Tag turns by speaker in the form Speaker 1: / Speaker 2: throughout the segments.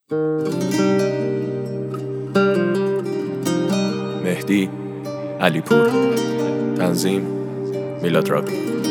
Speaker 1: مهدی علیپور، تنظیم میلاد راوی.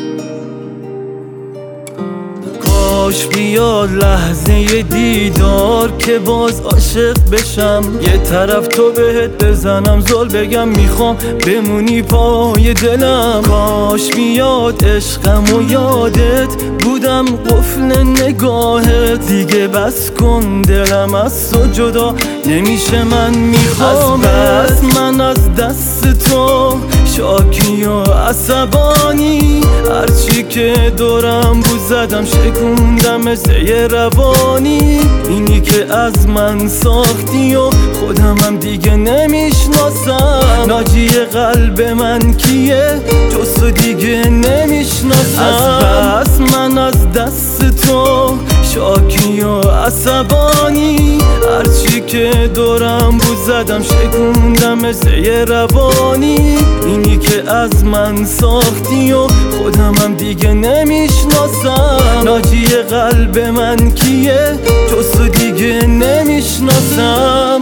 Speaker 2: کاش بیاد لحظه دیدار که باز عاشق بشم، یه طرف تو بهت بزنم زل بگم میخوام بمونی پای دلم. کاش بیاد عشقم و یادت بودم قفل نگاهت، دیگه بس کن دلم از تو جدا نمیشه، من میخوام بس من از دست تو شاکی و عصبانی، هرچی که دورم بود زدم شکوندم مثل یه روانی. اینی که از من ساختی و خودمم دیگه نمیشناسم، ناجی قلب من کیه جز تو دیگه نمیشناسم. از بس من از دست تو شاکی و عصبانی، هرچی که دورم بود زدم شکوندم مثل یه روانی. اینی که از من ساختی و خودمم دیگه نمیشناسم، ناجی قلب من کیه جز تو دیگه نمیشناسم.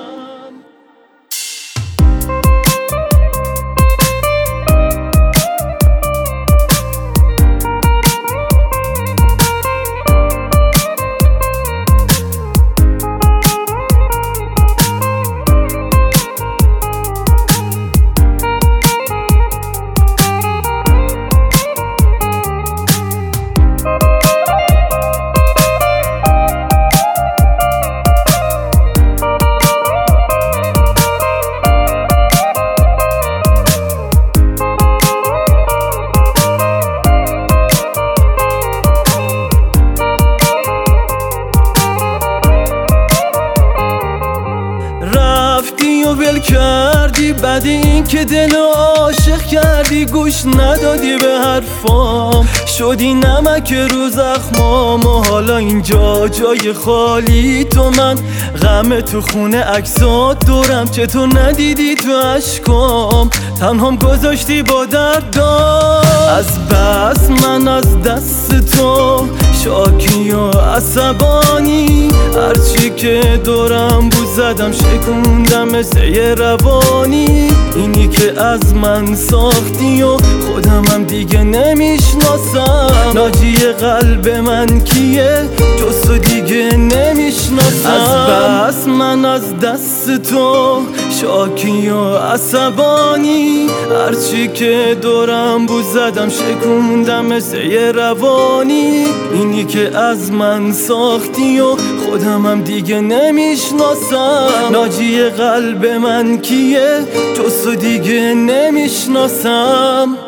Speaker 2: رفتی و ول کردی بعد این که دلو عاشق کردی، گوش ندادی به حرفام، شدی نمک رو زخمام و حالا اینجا جای خالی تو. من غم تو خونه عکسات دورم چطور ندیدی تو عشقام، تنهام گذاشتی با دردام. از بس من از دست تو شاکی و عصبانی، هرچی که دورم بود زدم شکوندم مثل یه روانی. اینی که از من ساختی و خودمم دیگه نمیشناسم، ناجی قلب من کیه جز تو دیگه نمیشناسم. از بس من از دست تو شاکی و عصبانی، هرچی که دورم بود زدم شکوندم مثل یه روانی. اینی که از من ساختی و خودمم دیگه نمیشناسم، ناجی قلب من کیه جز تو دیگه نمیشناسم.